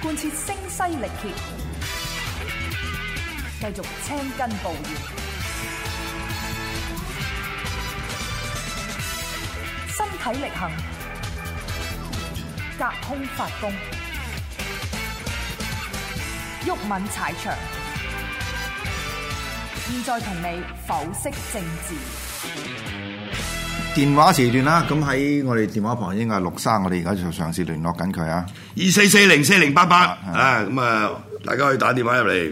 貫徹聲嘶力竭，繼續青筋暴現，身體力行，隔空發功，毓民踩場。現在同你剖析政治。 電話時段啦，咁喺我哋電話旁應該係陸生，我哋而家就嘗試聯絡緊佢啊。 24404088啊，咁啊，大家可以打電話入嚟。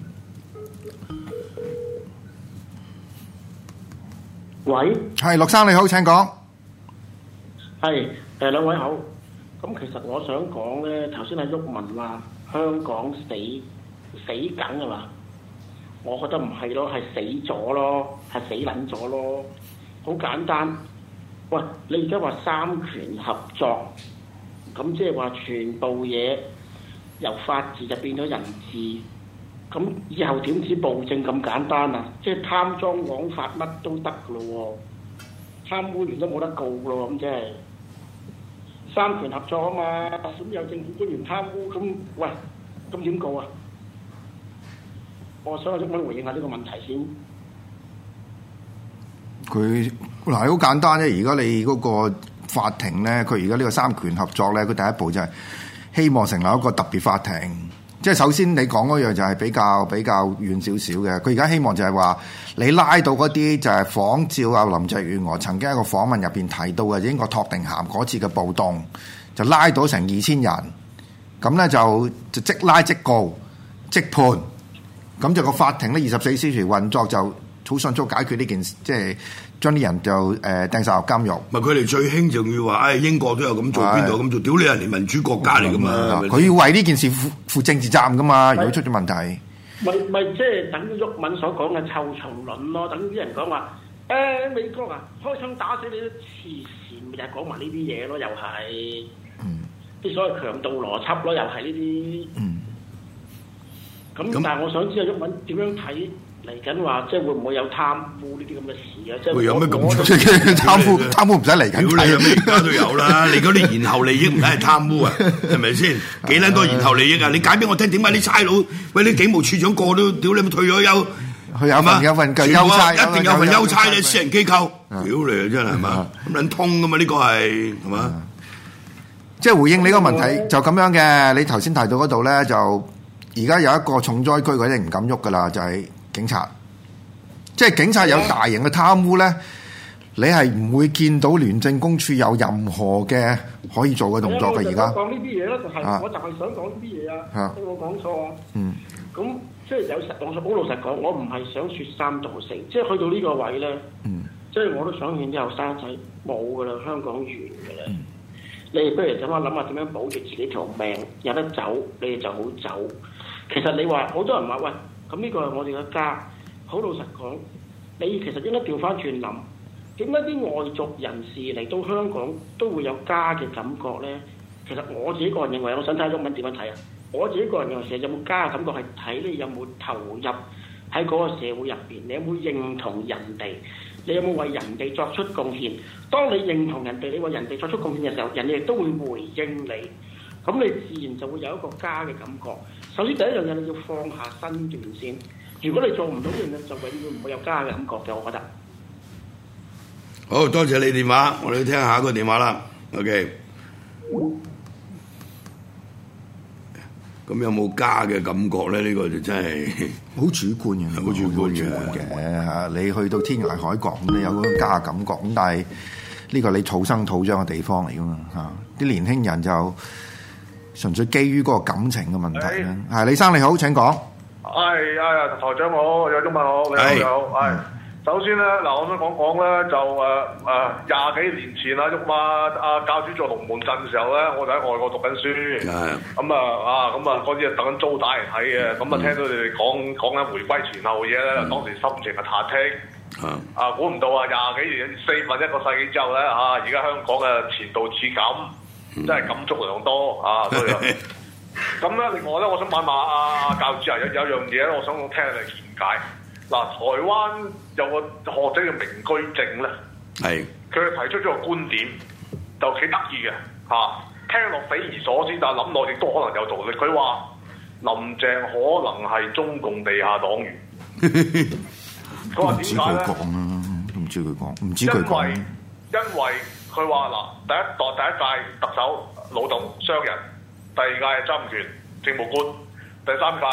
喂， 係陸生你好，請講。 係兩位好。咁其實我想講咧，頭先係毓民話香港死梗係嘛？我覺得唔係咯，係死咗咯，係死撚咗咯。好簡單，喂！你而家話三權合作，咁即係話全部嘢由法治就變咗人治，咁以後點止暴政咁簡單啊？即係貪贓枉法乜都得噶咯喎，貪污員都冇得告咯，咁即係三權合作啊嘛。咁有政府官員貪污，咁喂，咁點告啊？我想阿毓民回應下呢個問題先。 佢嗱好簡單啫，而家你嗰個法庭咧，佢而家呢個三權合作咧，佢第一步就係希望成立一個特別法庭。即係首先你講嗰樣就係比較遠少少嘅。佢而家希望就係話你拉到嗰啲就係仿照阿林鄭月娥曾經喺個訪問入邊提到嘅英國托定咸嗰次嘅暴動，就拉到成2000人，咁咧就即拉即告即判。咁就個法庭咧24小時運作，就好迅速解決呢件事，即係將啲人就掟晒入監獄。 咪佢哋最興仲要話，英國都有咁做，邊度有咁做？屌你人哋民主國家嚟噶嘛？ 佢要為呢件事負政治責任噶嘛？如果出咗問題， 咪即係等於毓民所講嘅臭蟲論咯。等於啲人講話美國啊，開槍打死你都黐線，咪就係講埋呢啲嘢咯，又係啲所謂強盜邏輯咯，又係呢啲。咁但係我想知阿毓民點樣睇嚟緊話，即係會唔會有貪污呢啲咁嘅事啊？即係有咩咁貪污唔使嚟緊睇啊！ 咩而家都有啦，你嗰啲延後利益唔係貪污啊？係咪先？幾撚多延後利益啊？你解俾我聽，點解啲差佬喂啲警務處長個都屌你退咗休？ 佢有份優差， 一定有份優差咧，私人機構屌你啊！真係係嘛？咁撚通噶嘛？呢個係嘛？ 即係回應你個問題就咁樣嘅。你頭先提到嗰度咧就。而家有一個重災區，佢一定唔敢喐噶啦，就係警察。即係警察有大型嘅貪污咧，你係唔會見到廉政公署有任何嘅可以做嘅動作嘅。而家講呢啲嘢咧，就係我就係想講呢啲嘢啊。我講錯啊。咁即係有實，我好老實講，我唔係想説三道四。即係去到呢個位咧，即係我都想勸啲後生仔冇噶啦，香港完噶啦。你不如諗下點樣保住自己條命，有得走你哋就好走。其實你話好多人話喂，咁呢個係我哋嘅家。好老實講，你其實應該調翻轉諗，點解啲外族人士嚟到香港都會有家嘅感覺咧？其實我自己個人認為，我想睇毓民點樣睇啊？我自己個人認為，其實有冇家嘅感覺係睇你有冇投入喺嗰個社會入邊，你有冇認同人哋，你有冇為人哋作出貢獻？當你認同人哋，你為人哋作出貢獻嘅時候，人哋亦都會回應你。咁你自然就會有一個家嘅感覺。首先第一樣嘢你要放下身段先。如果你做唔到呢樣嘢，就永遠唔會有家嘅感覺嘅。我覺得。 好多謝你電話，我哋聽下一個電話啦。OK。咁有冇家嘅感覺咧？呢個就真係好主觀嘅，好主觀嘅嚇。你去到天涯海角咁，你有嗰種家嘅感覺咁，但係呢個你土生土長嘅地方嚟噶嘛嚇。啲年輕人就純粹基於嗰個感情嘅問題啦。係李生你好，請講。 台長好，有中文好，你好。首先咧，嗱，我想講咧，就20幾年前啦，毓民教主做龍門陣嘅時候咧，我就喺外國讀緊書。咁嗰啲等緊租帶嚟睇嘅，咁聽到你哋講緊回歸前後嘅嘢咧，當時心情係忐忑。估唔到20幾年4分一個世紀之後咧，而家香港嘅前途似錦，真係感觸良多啊！咁咧，另外咧，我想問下教主有樣嘢咧，我想聽下你見解。嗱，台灣有個學者叫明居正咧，佢提出咗個觀點，就幾得意嘅嚇。 聽落匪夷所思，但係諗落亦都可能有道理。佢話林鄭可能係中共地下黨員。佢話點解咧？ 唔知佢講，唔知佢講。 因為佢話嗱，第一屆特首老董商人，第二屆係曾蔭權政務官，第三屆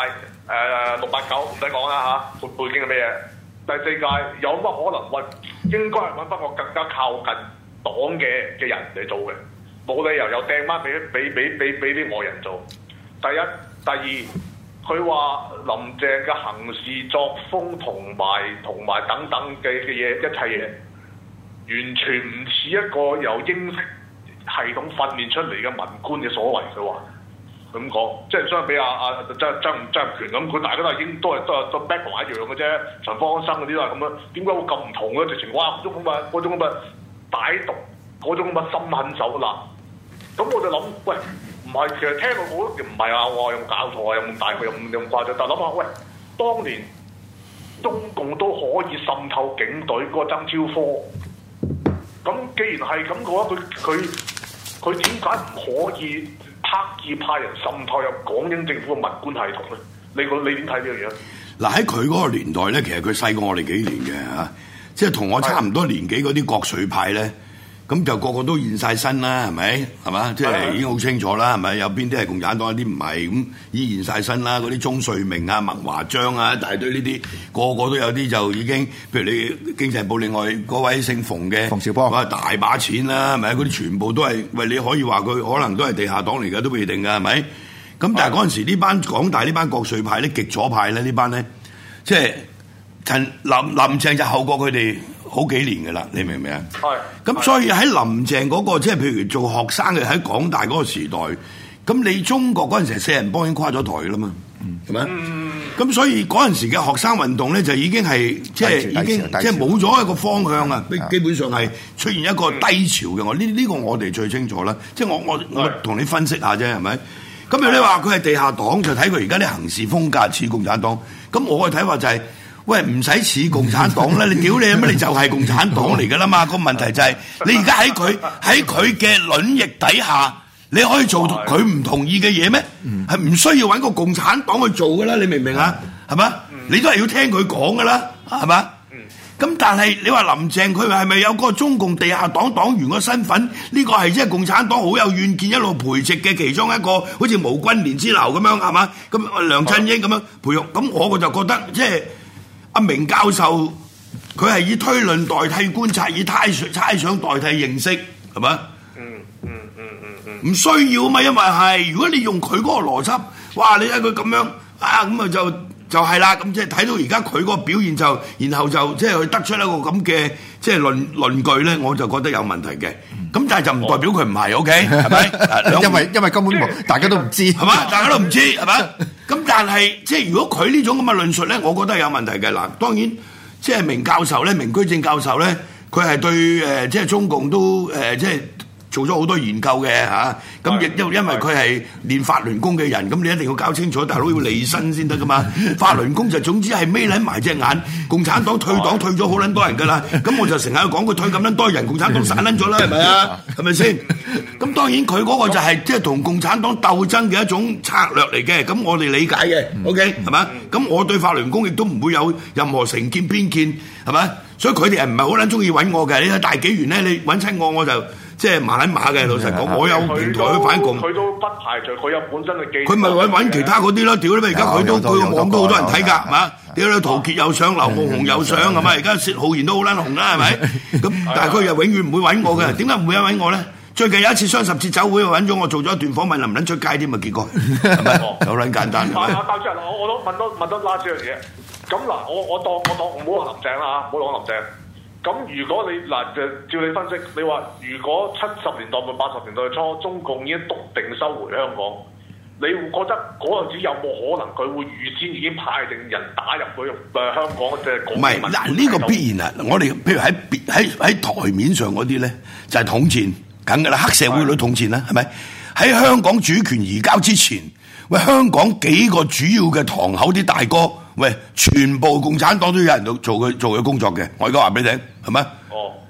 689唔使講啦嚇，背景係咩嘢？第四屆有乜可能應該係揾翻個更加靠近黨嘅人嚟做嘅，冇理由又掟翻俾啲外人做。第一、第二，佢話林鄭嘅行事作風同埋等等嘅嘢，一切嘢完全唔似一個由英式系統訓練出嚟嘅文官嘅所為。佢話咁講，即係相比曾蔭權咁，佢大家都係都 background 一樣嘅啫。陳方安生嗰啲都係咁樣，點解會咁唔同咧？直情哇嗰種咁嘅歹毒，嗰種咁嘅心狠手辣。咁我就諗，喂，唔係，其實聽到我都唔係啊！我有冇搞錯啊？有冇大佢有冇誇張？但係諗下，喂，當年中共都可以滲透警隊嗰個曾超科，咁既然係咁嘅話，佢點解唔可以刻意派人滲透入港英政府嘅文官系統咧？你點睇呢樣嘢？ 嗱，喺佢嗰個年代咧，其實佢細過我哋幾年嘅嚇，即係同我差唔多年紀嗰啲國粹派咧。咁就個個都現晒身啦，係咪？係嘛？即係已經好清楚啦，係咪？有邊啲係共產黨，有啲唔係咁，已經現晒身啦。嗰啲鍾瑞明啊、麥華章啊，一大堆呢啲，個個都有啲就已經，譬如你經濟部另外嗰位姓馮嘅馮紹邦， 哇大把錢啦，係咪？嗰啲全部都係，喂，你可以話佢可能都係地下黨嚟㗎，都未定㗎，係咪？咁但係嗰陣時呢班港大呢班國粹派咧、極左派咧呢班咧，即係林鄭就後過佢哋好幾年嘅啦，你明唔明啊？係。咁所以喺林鄭嗰個即係譬如做學生嘅喺港大嗰個時代，咁你中國嗰陣時四人幫已經跨咗台啦嘛，係咪？咁所以嗰陣時嘅學生運動咧就已經係即係已經即係冇咗一個方向啊！基本上係出現一個低潮嘅。我呢個我哋最清楚啦。即係我同你分析下啫，係咪？咁如果你話佢係地下黨，就睇佢而家啲行事風格似共產黨。咁我嘅睇法就係。喂，唔使似共產黨啦！你屌你乜？你就係共產黨嚟噶啦嘛！個問題就係你而家喺佢嘅卵翼底下，你可以做佢唔同意嘅嘢咩？係唔需要揾個共產黨去做噶啦！你明唔明啊？係嘛？你都係要聽佢講噶啦，係嘛？咁但係你話林鄭佢係咪有個中共地下黨黨員嘅身份？呢個係即係共產黨好有遠見一路培植嘅其中一個，好似無君連之流咁樣係嘛？咁梁振英咁樣培育，咁我就覺得即係。阿明教授佢係以推論代替觀察，以猜想代替認識，係咪？唔需要啊嘛，因為係如果你用佢嗰個邏輯，哇！你睇佢咁樣啊，咁啊就係啦，咁即係睇到而家佢嗰個表現就，然後就即係佢得出一個咁嘅即係論據咧，我就覺得有問題嘅。咁但係就唔代表佢唔係 ，OK 係咪？因為根本大家都唔知係嘛，大家都唔知係嘛。咁但係即係如果佢呢種咁嘅論述咧，我覺得有問題嘅。嗱，當然即係明教授咧，明居正教授咧，佢係對即係中共都即係做咗好多研究嘅嚇。咁亦因為佢係練法輪功嘅人，咁你一定要搞清楚，大佬要離身先得噶嘛。法輪功就總之係眯撚埋隻眼，共產黨退黨退咗好撚多人噶啦。咁我就成日講佢退咁撚多人，共產黨散撚咗啦，係咪啊？係咪先？咁當然佢嗰個就係即係同共產黨鬥爭嘅一種策略嚟嘅，咁我哋理解嘅，OK 係嘛？咁我對法輪功亦都唔會有任何成見偏見，係咪？所以佢哋係唔係好撚中意揾我嘅？你睇大紀元咧，你揾親我就即係馬撚馬嘅。老實講，我有平台去反共， 佢都不排除佢有本身嘅技術。 佢咪揾其他嗰啲咯？屌你咪而家佢個網都好多人睇㗎，係嘛？屌你陶傑有上，劉夢熊有上，係咪？而家薛浩然都好撚紅啦，係咪？咁但係佢又永遠唔會揾我嘅，點解唔會揾我咧？最近有一次雙十節酒會揾咗我做咗一段訪問，能唔能出街添啊？結果係咪好撚簡單？ 但係我都問多拉少樣嘢。咁嗱，我當唔好話林鄭啦嚇，唔好講林鄭。咁如果你嗱就照你分析，你話如果70年代到80年代初，中共已經篤定收回香港，你會覺得嗰陣時有冇可能佢會預先已經派定人打入去香港即係？唔係嗱， 呢個必然啊！我哋譬如喺台面上嗰啲咧，就係統戰。梗㗎啦，黑社會女統戰啦，係咪？喺香港主權移交之前，喂，香港幾個主要嘅堂口啲大哥，喂，全部共產黨都有人做佢工作嘅。我而家話俾你聽，係咪？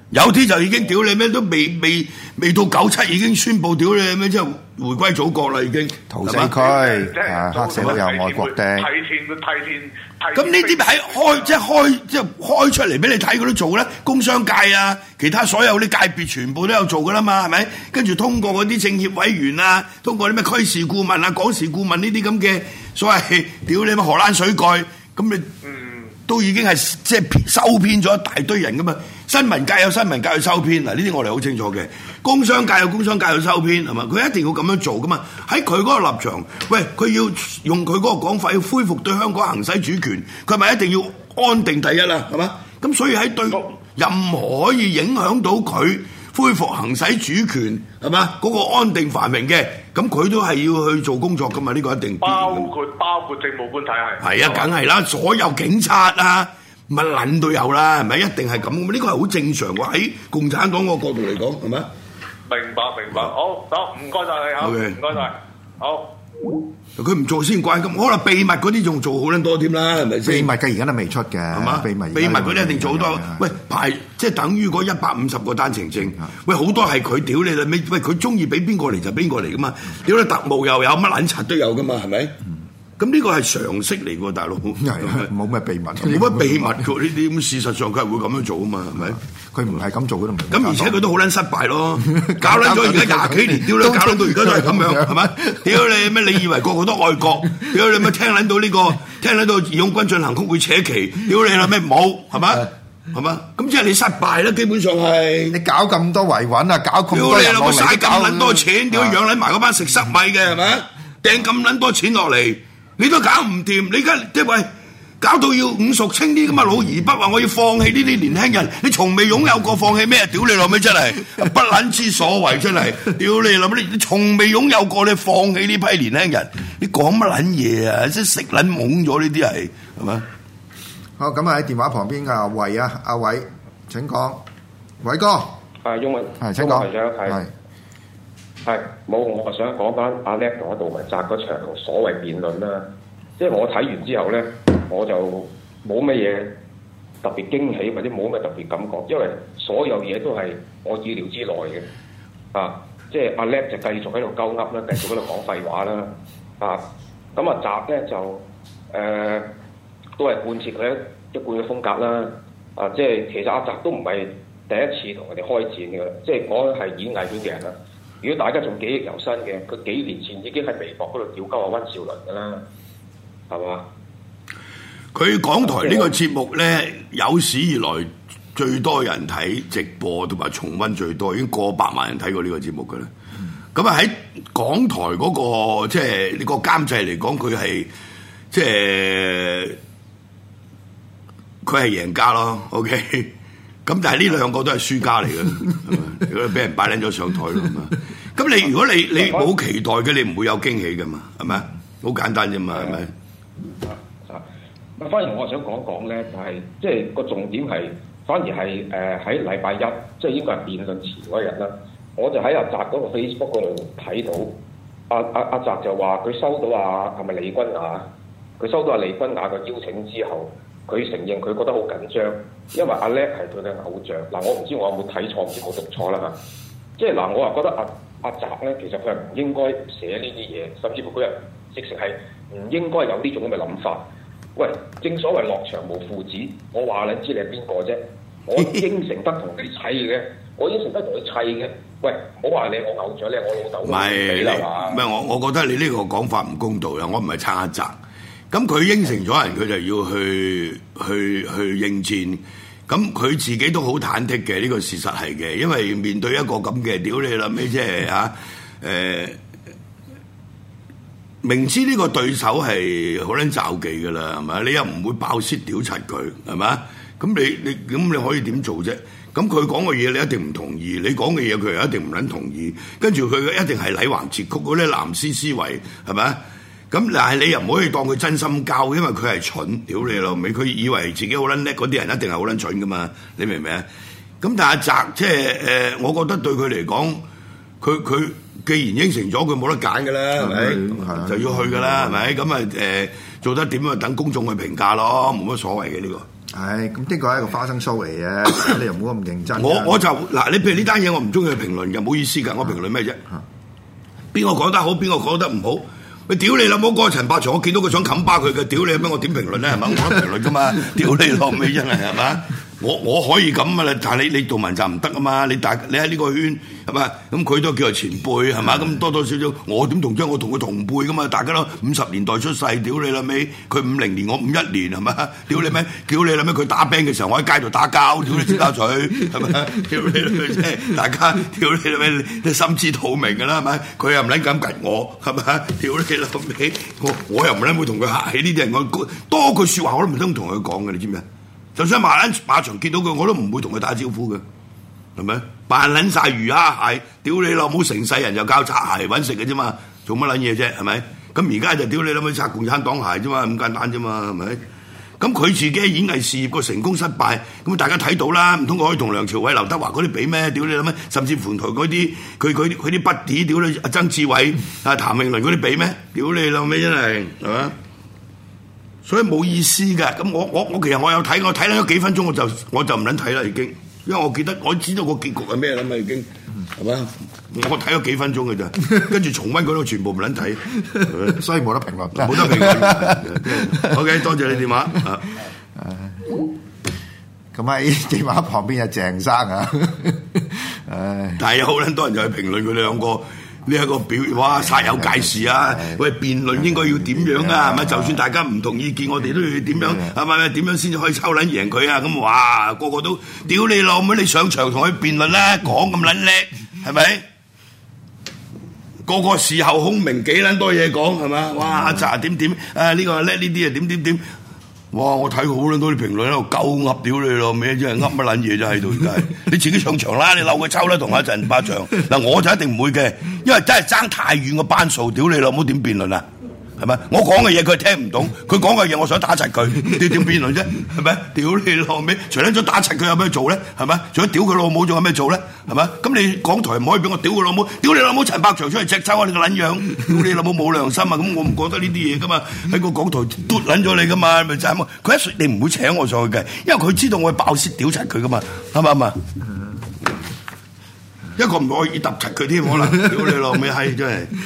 有啲就已經屌你咩，都未到97已經宣佈屌你咩，即係回歸祖國啦已經。 屠死區黑社會有愛國釘。 提前。 咁呢啲咪開出嚟俾你睇，佢都做咧。工商界啊，其他所有啲界別全部都有做噶啦嘛，係咪？跟住通過嗰啲政協委員啊，通過啲咩區事顧問啊、港事顧問呢啲咁嘅所謂屌你乜荷蘭水蓋，咁你都已經係即係收編咗一大堆人噶嘛。新聞界有新聞界去收編，嗱呢啲我哋好清楚嘅。工商界有工商界去收編，係嘛？佢一定要咁樣做噶嘛。喺佢嗰個立場，喂，佢要用佢嗰個講法，要恢復對香港行使主權，佢咪一定要安定第一啦，係嘛？咁所以喺對任何可以影響到佢恢復行使主權，係嘛？嗰個安定繁榮嘅，咁佢都係要去做工作噶嘛？呢個一定包括政務官體系。係啊，梗係啦，所有警察啊。乜撚都有啦，係咪？一定係咁，呢個係好正常喎。喺共產黨個角度嚟講，係咪？ 明白。好，唔該晒你，好，唔該晒，好。 佢唔做先怪咁，可能秘密嗰啲仲做好撚多添啦，係咪先？ 秘密嘅而家都未出嘅，係嘛？秘密嗰啲一定做好多。喂，排即係等於嗰150個單程證。喂，好多係佢屌你啦，喂，佢中意俾邊個嚟就邊個嚟噶嘛？屌你特務又有，乜撚柒都有噶嘛，係咪？咁呢個係常識嚟喎，大佬。 冇咩秘密， 冇乜秘密㗎呢啲咁，事實上佢係會咁樣做啊嘛，係咪？ 佢唔係咁做，佢都唔。 咁而且佢都好撚失敗咯，搞撚咗而家20幾年，屌你，搞撚到而家都係咁樣，係咪？屌你咩？你以為個個都愛國？屌你咩？聽撚到呢個，聽撚到義勇軍進行曲會扯旗，屌你啦咩冇？係咪？係嘛？咁即係你失敗啦，基本上係。你搞咁多維穩啊，搞咁多人落嚟，嘥咁撚多錢，屌養撚埋嗰班食濕米嘅係咪？掟咁撚多錢落嚟。你都搞唔掂，你而家即係喂，搞到要伍淑清啲咁嘅老而不話我要放棄呢啲年輕人，你從未擁有過放棄咩？屌你老味真係不撚之所謂真係，屌你老味你從未擁有過你放棄呢批年輕人，你講乜撚嘢啊？即係食撚懵咗呢啲係咪？ 好，咁啊喺電話旁邊阿偉啊，阿偉請講，偉哥係英文係請講係冇，我想講翻阿叻同阿杜汶澤嗰場所謂辯論啦。即係我睇完之後咧，我就冇乜嘢特別驚喜，或者冇乜特別感覺，因為所有嘢都係我意料之內嘅。啊，即係阿叻就繼續喺度鳩噏啦，繼續喺度講廢話啦。啊，咁阿澤咧就都係貫徹佢一貫嘅風格啦。啊，即係其實阿澤都唔係第一次同佢哋開戰嘅，即係講係演藝圈嘅人啦。如果大家仲記憶猶新嘅，佢幾年前已經喺微博嗰度屌鳩阿溫兆倫㗎啦，係嘛？ 佢港台呢個節目咧，有史以來最多人睇直播同埋重溫最多，已經過百萬人睇過呢個節目㗎啦。咁啊喺港台嗰個即係呢個監製嚟講，佢係即係佢係贏家咯。OK。咁但係呢兩個都係輸家嚟嘅，如果俾人擺撚咗上台咯嘛。咁你如果你冇期待嘅，你唔會有驚喜嘅嘛，係咪？好簡單啫嘛，係咪？ 反而我想講講咧，就係即係個重點係，反而係喺禮拜一，即係應該係辯論前嗰日啦。我就喺阿澤嗰個 Facebook 嗰度睇到，阿澤就話佢收到係咪李君雅？佢收到阿李君雅嘅邀請之後。佢承認佢覺得好緊張，因為阿叻係佢嘅偶像。嗱，我唔知我有冇睇錯，唔知我讀錯啦嚇。即係嗱，我話覺得阿澤咧，其實佢係唔應該寫呢啲嘢，甚至乎佢係直情係唔應該有呢種咁嘅諗法。喂，正所謂落場無父子，我話你知你係邊個啫？我應承得同你砌嘅，我應承得同你砌嘅。喂，唔好話你我偶像，你係我老豆。唔係我覺得你呢個講法唔公道啦。我唔係撐阿澤。咁佢應承咗人，佢就要去應戰。咁佢自己都好忐忑嘅，呢個事實係嘅。因為面對一個咁嘅屌你啦咩，即係明知呢個對手係好撚罩忌噶啦，係咪？你又唔會爆泄屌柒佢，係咪？咁你可以點做啫？咁佢講嘅嘢你一定唔同意，你講嘅嘢佢又一定唔撚同意。跟住佢一定係禮橫節曲嗰啲藍絲思維，係咪？咁但係你又唔可以當佢真心交，因為佢係蠢，屌你老味，佢以為自己好撚叻，嗰啲人一定係好撚蠢噶嘛，你明唔明啊？咁但係阿澤即係我覺得對佢嚟講，佢既然應承咗，佢冇得揀噶啦，係咪？就要去噶啦，係咪？咁啊做得點啊？等公眾去評價咯，冇乜所謂嘅呢個。 係咁，的確係一個花生 show 嚟嘅，你又唔好咁認真。 我就嗱，你譬如呢單嘢，我唔中意去評論嘅，唔好意思㗎，我評論咩啫？邊個講得好，邊個講得唔好？佢屌你老母嗰個陳百祥，我見到佢想冚巴佢嘅，屌你乜我點評論咧？係咪？我冇得評論㗎嘛，屌你老味真係係嘛？我可以咁啊啦，但係你杜汶澤唔得啊嘛！你喺呢個圈係嘛？咁佢都叫做前輩係嘛？咁多多少少我點同啫？我同佢同輩噶嘛？大家都50年代出世，屌你啦尾！佢50年，我51年係嘛？屌你咩？屌你啦咩？佢打兵嘅時候，我喺街度打交，屌你尖沙咀係咪？屌你啦咩？即係大家屌你啦咩？你心知肚明㗎啦係咪？佢又唔撚敢及我係咪？屌你啦尾！我又唔撚會同佢客氣呢啲人，我多句説話我都唔想同佢講嘅，你知唔知啊？就算馬場見到佢，我都唔會同佢打招呼嘅，係咪？扮撚晒魚蝦蟹，屌你老母！成世人就教擦鞋揾食嘅啫嘛，做乜撚嘢啫？係咪？咁而家就屌你老母擦共產黨鞋啫嘛，咁簡單啫嘛，係咪？咁佢自己演藝事業個成功失敗，咁大家睇到啦，唔通佢可以同梁朝偉、劉德華嗰啲比咩？屌你老母！甚至乎同嗰啲佢啲筆弟，屌你阿曾志偉、譚詠麟嗰啲比咩？屌你老味真係係嘛？所以冇意思㗎，咁我其實我有睇，我睇咗幾分鐘我就唔撚睇啦已經，因為我記得我知道個結局係咩啦嘛已經，係咪？我睇咗幾分鐘嘅咋，跟住重溫嗰度全部唔撚睇， 所以冇得評論， 冇得評論。OK， 多謝你電話。 咁喺電話旁邊有鄭生啊， 但係有好撚多人就去評論佢哋兩個。呢一個表哇煞有介事啊！喂，辯論應該要點樣啊？係咪？就算大家唔同意見，我哋都要點樣？係咪？點樣先至可以抽撚贏佢啊？咁哇，個個都屌你老母！你上場同佢辯論啦，講咁撚叻，係咪？個個事後孔明，幾撚多嘢講係嘛？哇！阿澤點啊？呢個叻呢啲啊點？哇！我睇好撚多啲評論喺度鳩噏屌你老味，真係噏乜撚嘢啫喺度，真係你自己上場啦，你扭佢抽啦，同阿陳百祥嗱，我就一定唔會嘅，因為真係爭太遠個班數，屌你老母點辯論啊？係咪？我講嘅嘢佢聽唔懂，佢講嘅嘢我想打柒佢，你點辯論啫？係咪？屌你老味，除咗打柒佢有咩做咧？係咪？除咗屌佢老母仲有咩做咧？係咪？咁你港台唔可以俾我屌佢老母，屌你老母陳百祥出嚟隻抽啊！你個撚樣，屌你老母冇良心啊！咁我唔覺得呢啲嘢噶嘛，喺個港台嘟撚咗你噶嘛，咪就係咁。佢一説你唔會請我上去嘅，因為佢知道我會爆泄屌柒佢噶嘛，啱唔啱啊？一個唔可以揼柒佢添，可能屌你老味閪真係。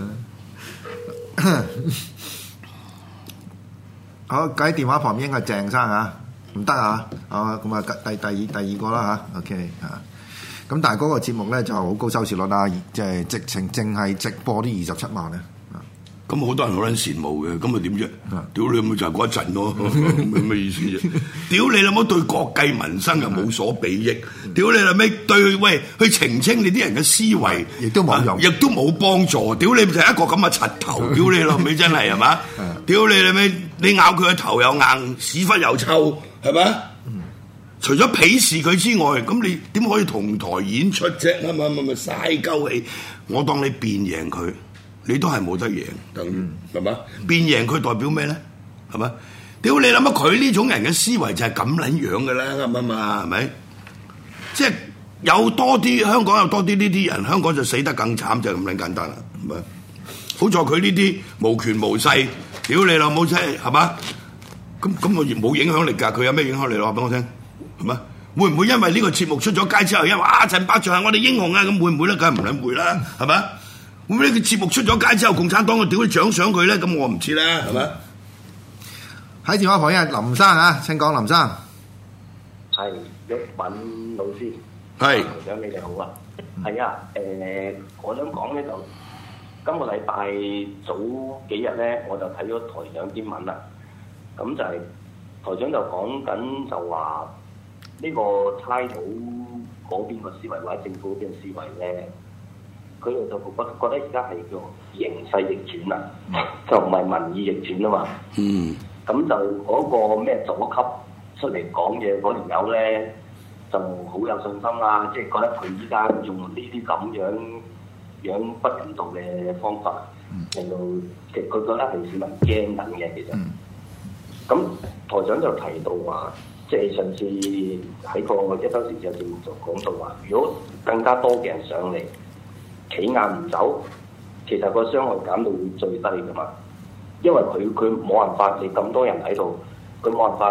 好，喺電話旁邊係鄭生啊，唔得啊，咁啊第二個啦嚇 ，OK 啊，咁但係嗰個節目咧就好高收視率啦，即係直情淨係直播啲27萬咧。 咁好多人好撚羨慕嘅，咁咪點啫？屌你老母就係嗰一陣咯，咩意思啫？屌你老母對國計民生又冇所裨益，屌你老味對喂去澄清你啲人嘅思維， 亦都冇用， 亦都冇幫助。屌你就係一個咁嘅柒頭，屌你老味真係係嘛？屌你老味，你咬佢嘅頭又硬，屎忽又臭，係咪？除咗鄙視佢之外，咁你點可以同台演出啫？咪嘥鳩氣，我當你辯贏佢。你都係冇得贏，等於係嘛？變贏佢代表咩咧？係嘛？屌你諗下佢呢種人嘅思維就係咁撚樣嘅啦，啱唔啱啊？係咪？即係有多啲香港有多啲呢啲人，香港就死得更慘，就係咁撚簡單啦。係咪？好在佢呢啲無權無勢，屌你老母真係係嘛？咁我亦冇影響力㗎。佢有咩影響力？話俾我聽係嘛？會唔會因為呢個節目出咗街之後，因為陳百祥係我哋英雄啊？咁會唔會咧？梗係唔撚會啦，係咪？咁呢個節目出咗街之後，共產黨佢屌你獎賞佢咧，咁我唔知啦，係咪？ 喺電話旁邊係林生啊，請講林生。 係毓民老師， 係台長你哋好啊。係啊，我想講咧就今個禮拜早幾日咧，我就睇咗台長啲文啦。咁就係台長就講緊就話呢個差佬嗰邊個思維或者政府嗰邊嘅思維咧。佢哋就覺得而家係叫形勢逆轉啦，就唔係民意逆轉啊嘛。咁就嗰個咩左級出嚟講嘢嗰條友咧，就好有信心啦，即係覺得佢依家用呢啲咁樣不人道嘅方法，令到其實佢覺得係市民驚緊嘅其實。咁台長就提到話，即係上次喺個一週時事節目就講到話，如果更加多嘅人上嚟，企硬唔走，其實個傷害減到會最低噶嘛，因為佢冇辦法，你咁多人喺度，佢冇辦法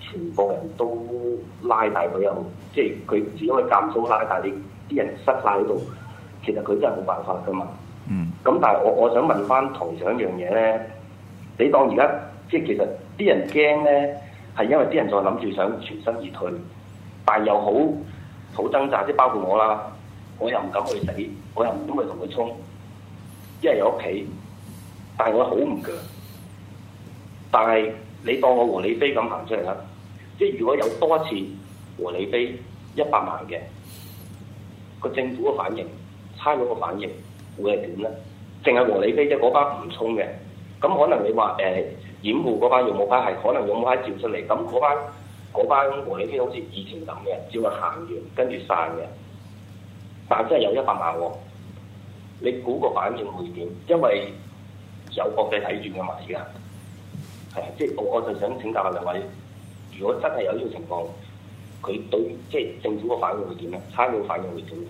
全部人都拉大佢又，即係佢只可以減數拉大，你啲人塞晒喺度，其實佢真係冇辦法噶嘛。咁但係我想問翻台長一樣嘢咧，你當而家即係其實啲人驚咧，係因為啲人再諗住想全身而退，但係又好掙扎，即係包括我啦，我又唔敢去死，我又唔敢去同佢衝，因為有屋企，但係我好唔強。但係你當我和理非咁行出嚟啦，即係如果有多一次和理非100萬嘅個政府嘅反應，差佬嘅反應會係點咧？淨係和理非啫，嗰班唔衝嘅，咁可能你話掩護嗰班勇武派係可能勇武派照出嚟，咁嗰班和理非好似以前咁嘅，照佢行完跟住散嘅，但真係有100萬喎，你估個反應會點？因為有國際睇住㗎嘛，而家。係啊，即係我就想請教下兩位，如果真係有呢個情況，佢對即係政府個反應會點咧？差佬反應會點咧？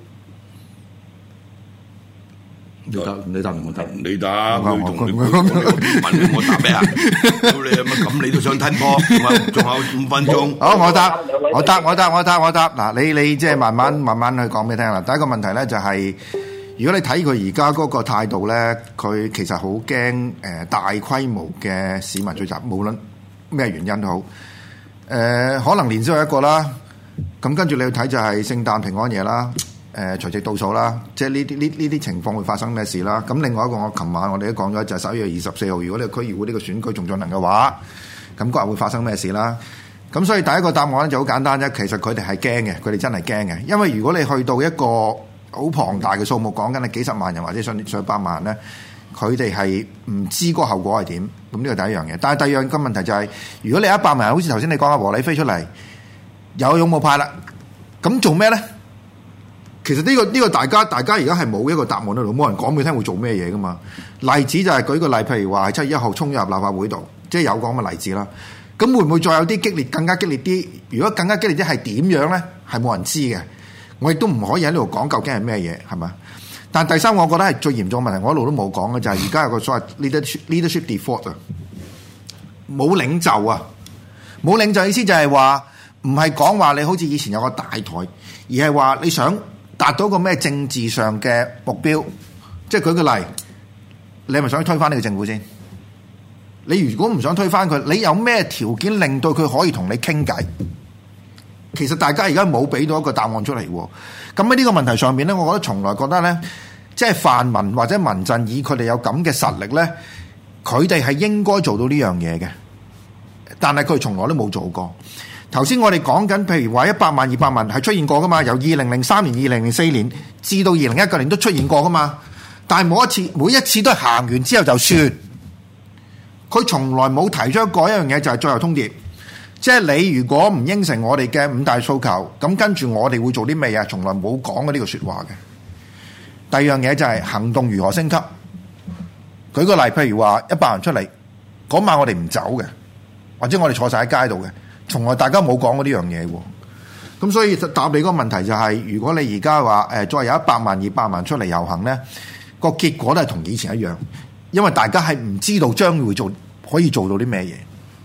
你答唔我答？ 你答，佢同你問我答咩啊？你有乜咁？你都想吞波？仲有5分鐘。 好，我答。嗱，你即係慢慢去講俾你聽啦。第一個問題咧就係，如果你睇佢而家嗰個態度咧，佢其實好驚大規模嘅市民聚集，無論咩原因都好。可能年宵係一個啦，咁跟住你要睇就係聖誕平安夜啦，除夕倒數啦，即係呢啲情況會發生咩事啦。咁另外一個我琴晚我哋都講咗就係11月24號，如果呢個區議會呢個選舉仲進行嘅話，咁嗰日會發生咩事啦？咁所以第一個答案咧就好簡單啫，其實佢哋係驚嘅，佢哋真係驚嘅，因為如果你去到一個好龐大嘅數目，講緊係幾十萬人或者上百萬咧，佢哋係唔知個後果係點。咁呢個第一樣嘢。但係第二樣個問題就係，如果你100萬人，好似頭先你講阿和理非出嚟，有勇武派啦，咁做咩咧？其實呢個大家而家係冇一個答案喺度，冇人講俾你聽會做咩嘢噶嘛。例子就係舉個例，譬如話係7月1號衝入立法會度，即係有講咁嘅例子啦。咁會唔會再有啲更加激烈啲？如果更加激烈啲係點樣咧？係冇人知嘅。我亦都唔可以喺呢度講究竟係咩嘢，係咪？但第三，我覺得係最嚴重嘅問題，我一路都冇講嘅就係而家有個所謂 leadership default 啊，冇領袖啊，冇領袖意思就係話唔係講話你好似以前有個大台，而係話你想達到個咩政治上嘅目標，即係舉個例，你係咪想推翻呢個政府先？你如果唔想推翻佢，你有咩條件令到佢可以同你傾偈？其實大家而家冇俾到一個答案出嚟喎。咁喺呢個問題上面咧，我覺得從來覺得咧，即係泛民或者民陣以佢哋有咁嘅實力咧，佢哋係應該做到呢樣嘢嘅。但係佢哋從來都冇做過。頭先我哋講緊，譬如話100萬、200萬係出現過噶嘛，由2003年、2004年至到2019年都出現過噶嘛。但係每一次都係行完之後就算。佢從來冇提出過一樣嘢，就係最後通牒。即係你如果唔應承我哋嘅5大訴求，咁跟住我哋會做啲咩嘢？從來冇講過呢個説話嘅。第二樣嘢就係行動如何升級。舉個例，譬如話100人出嚟，嗰晚我哋唔走嘅，或者我哋坐晒喺街度嘅，從來大家冇講過呢樣嘢喎。咁所以答你嗰個問題就係，如果你而家話再有100萬、200萬出嚟遊行咧，個結果都係同以前一樣，因為大家係唔知道將會可以做到啲咩嘢。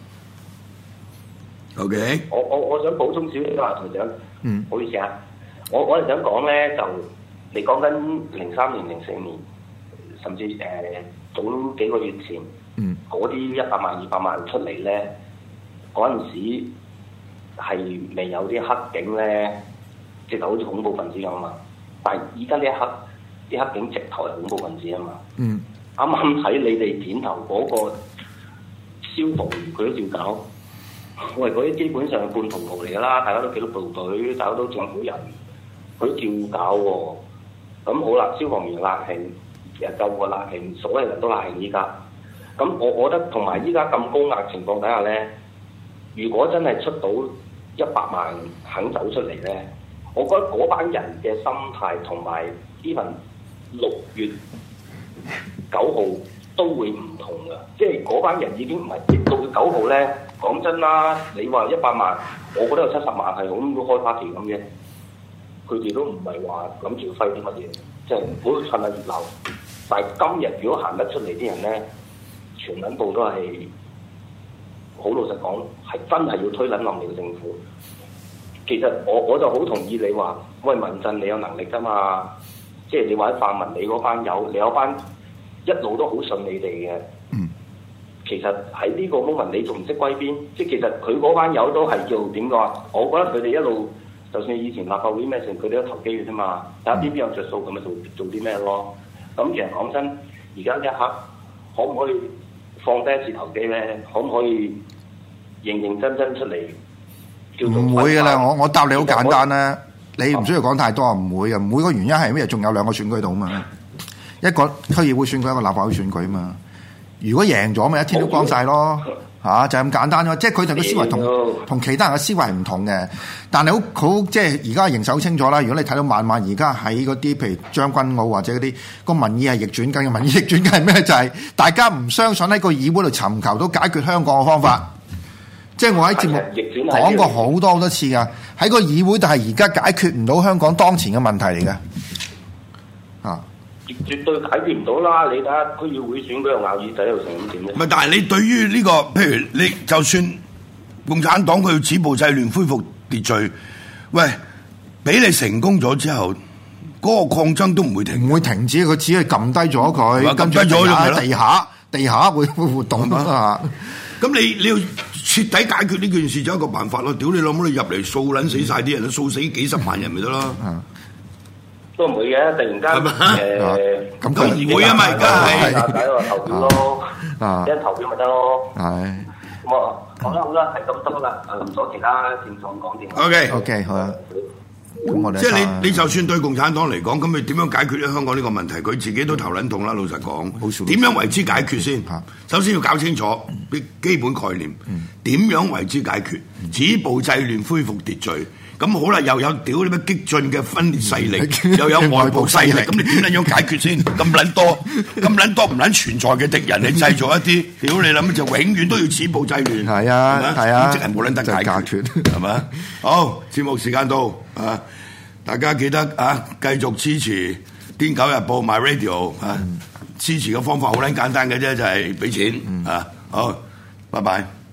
OK， 我想補充少少啊，台長。唔好意思啊，我係想講咧，就你講緊03年、04年，甚至早幾個月前，嗰啲100萬、200萬出嚟咧，嗰陣時係未有啲黑警咧，直頭好似恐怖分子咁嘛。但係而家呢一刻，啲黑警直頭係恐怖分子啊嘛。啱啱睇你哋片頭嗰個消防員，佢都照搞。我哋嗰啲基本上係半同袍嚟㗎啦，大家都紀律部隊，大家都政府人，佢都照搞喎。咁好啦，消防員勒慶，其實救護勒慶，所有人都勒慶依家。咁我覺得同埋依家咁高壓情況底下咧，如果真係出到100萬肯走出嚟咧，我覺得嗰班人嘅心態同埋呢份6月9號都會唔同㗎，即係嗰班人已經唔係6月9號咧。講真啦，你話100萬，我覺得有70萬係咁開 party 咁嘅，佢哋都唔係話諗住要揮啲乜嘢，即係唔好趁下熱鬧。但係今日如果行得出嚟啲人咧，全撚部都係好老實講係真係要推撚冧你個政府。其實我就好同意你話，喂，民陣你有能力㗎嘛？即係你話泛民你嗰班友，你有班一路都好順你哋嘅。其實喺呢個 moment 你仲唔識歸邊？即係其實佢嗰班友都係叫點講啊？我覺得佢哋一路就算以前立法會咩成，佢哋都投機嘅啫嘛。睇下邊有着數咁咪做啲咩咯？咁其實講真，而家一刻可唔可以放低一次投機咧？可唔可以認認真真出嚟？ 唔會㗎啦，我答你好簡單啦，你唔需要講太多，唔會嘅。唔會個原因係咩？仲有兩個選舉度啊嘛，一個區議會選舉，一個立法會選舉啊嘛。如果贏咗咪一天都光晒咯，就係咁簡單咯。即係佢哋嘅思維同其他人嘅思維係唔同嘅。但係好即係而家形勢好清楚啦。如果你睇到晚而家喺嗰啲譬如將軍澳或者嗰啲個民意係逆轉緊嘅，民意逆轉緊係咩？就係大家唔相信喺個議會度尋求到解決香港嘅方法。即係我喺節目講過好多次㗎，喺個議會，但係而家解決唔到香港當前嘅問題嚟嘅， 絕對解決唔到啦！你睇下區議會選舉又咬耳仔又成咁點咧？ 唔係，但係你對於呢個，譬如你就算共產黨佢要止暴制亂、恢復秩序，喂，俾你成功咗之後，嗰個抗爭都唔會停， 唔會停止，佢只係撳低咗佢，跟住地下會活動啊！ 咁你要徹底解決呢件事，就一個辦法咯。屌你老母，你入嚟掃撚死晒啲人，掃死幾十萬人咪得咯。 都唔會嘅，突然間咁佢唔會啊嘛，而家係喺度投票咯，一人投票咪得咯。 係。 咁啊，好啦，係咁多啦，唔阻其他聽眾講電話。 OK， 好啊。 即係你就算對共產黨嚟講，咁你點樣解決咧香港呢個問題？佢自己都頭撚痛啦，老實講。點樣為之解決先？首先要搞清楚基本概念，點樣為之解決？止暴制亂，恢復秩序。咁好啦，又有屌啲咩激進嘅分裂勢力，又有外部勢力，咁你點樣解決先？咁撚多唔撚存在嘅敵人，你製造一啲，屌你諗就永遠都要止暴制亂。 係啊， 即係冇撚得解決，係嘛？好，節目時間到啊！大家記得啊，繼續支持《癲狗日報》My Radio 啊！支持嘅方法好撚簡單嘅啫，就係俾錢啊！好，拜拜。